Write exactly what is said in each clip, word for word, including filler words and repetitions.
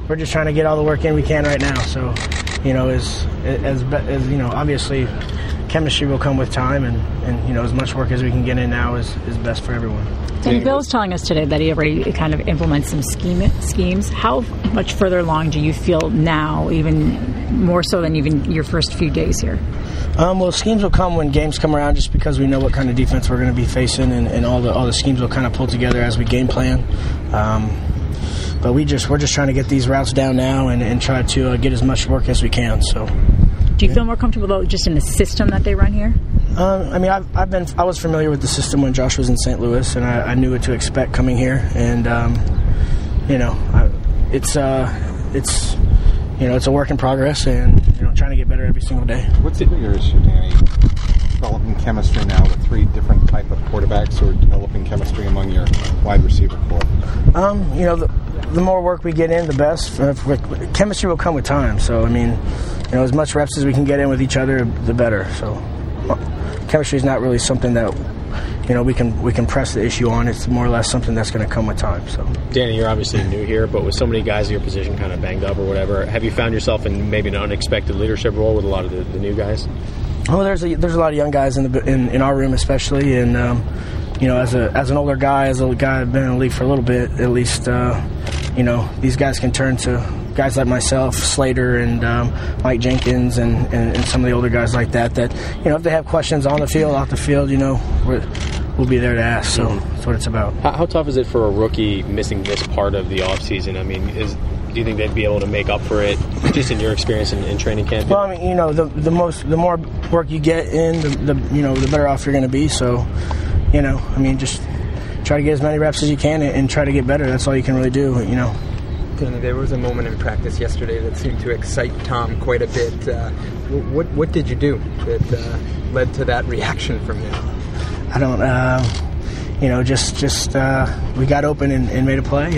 we're just trying to get all the work in we can right now. So, you know, as as, as you know, obviously, chemistry will come with time, and, and you know, as much work as we can get in now is, is best for everyone. And Bill was telling us today that he already kind of implements some scheme, schemes. How much further along do you feel now, even more so than even your first few days here? Um, well, schemes will come when games come around, just because we know what kind of defense we're going to be facing, and, and all the all the schemes will kind of pull together as we game plan. Um, but we just we're just trying to get these routes down now and, and try to uh, get as much work as we can. So, do you feel more comfortable though just in the system that they run here? Um, I mean, I've, I've been I was familiar with the system when Josh was in Saint Louis, and I, I knew what to expect coming here. And um, you know, I, it's uh, it's. You know, it's a work in progress, and, you know, trying to get better every single day. What's the bigger issue, Danny? Developing chemistry now with three different type of quarterbacks, or developing chemistry among your wide receiver corps? Um, you know, the, the more work we get in, the best. Uh, chemistry will come with time. So, I mean, you know, as much reps as we can get in with each other, the better. So, well, chemistry is not really something that, you know, we can we can press the issue on. It's more or less something that's going to come with time. So, Danny, you're obviously new here, but with so many guys in your position kind of banged up or whatever, have you found yourself in maybe an unexpected leadership role with a lot of the, the new guys? Well, there's a, there's a lot of young guys in the in, in our room, especially, and um, you know, as a as an older guy, as a guy I've been in the league for a little bit, at least, uh, you know, these guys can turn to guys like myself, Slater, and um, Mike Jenkins, and, and, and some of the older guys like that. That, you know, if they have questions on the field, off the field, you know, we're, we'll be there to ask. So that's what it's about. How, how tough is it for a rookie missing this part of the offseason? I mean, is do you think they'd be able to make up for it, just in your experience in, in training camp? Well, I mean, you know, the the most the more work you get in, the, the you know, the better off you're going to be. So, you know, I mean, just try to get as many reps as you can and, and try to get better. That's all you can really do. You know. Danny, there was a moment in practice yesterday that seemed to excite Tom quite a bit. Uh, what what did you do that uh, led to that reaction from him? I don't, uh, you know, just just uh, we got open and, and made a play,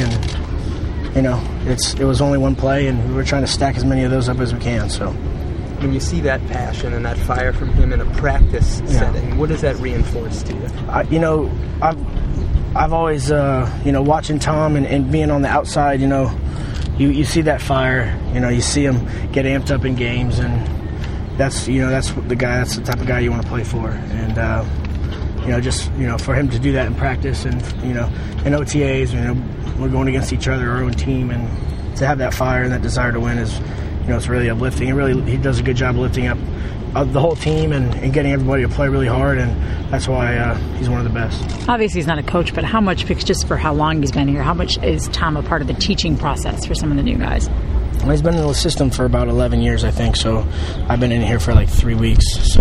and you know, it's it was only one play, and we were trying to stack as many of those up as we can. So, when you see that passion and that fire from him in a practice yeah. setting, what does that reinforce to you? I, you know, I've I've always, uh, you know, watching Tom and, and being on the outside, you know. You, you see that fire, you know, you see him get amped up in games, and that's, you know, that's the guy, that's the type of guy you want to play for. And, uh, you know, just, you know, for him to do that in practice and, you know, in O T As, you know, we're going against each other, our own team, and to have that fire and that desire to win is, you know, it's really uplifting. He really, he does a good job of lifting up the whole team and, and getting everybody to play really hard, and that's why uh, he's one of the best. Obviously he's not a coach, but how much, just for how long he's been here, how much is Tom a part of the teaching process for some of the new guys? Well, he's been in the system for about eleven years, I think, so I've been in here for like three weeks. So,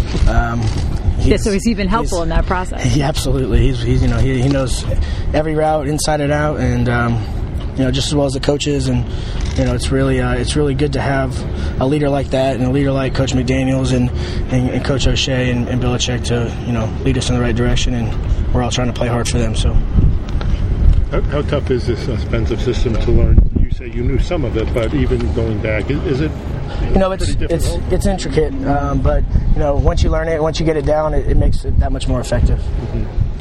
um, yeah, so has he been helpful in that process? Yeah, absolutely. He's, he's you know, he, he knows every route inside and out, and um, you know, just as well as the coaches, and you know, it's really uh, it's really good to have a leader like that, and a leader like Coach McDaniels and, and, and Coach O'Shea and, and Belichick to, you know, lead us in the right direction, and we're all trying to play hard for them. So, how, how tough is this offensive system to learn? You say you knew some of it, but even going back, is, is it? You know, it's it's it's intricate, um, but you know, once you learn it, once you get it down, it, it makes it that much more effective. Mm-hmm.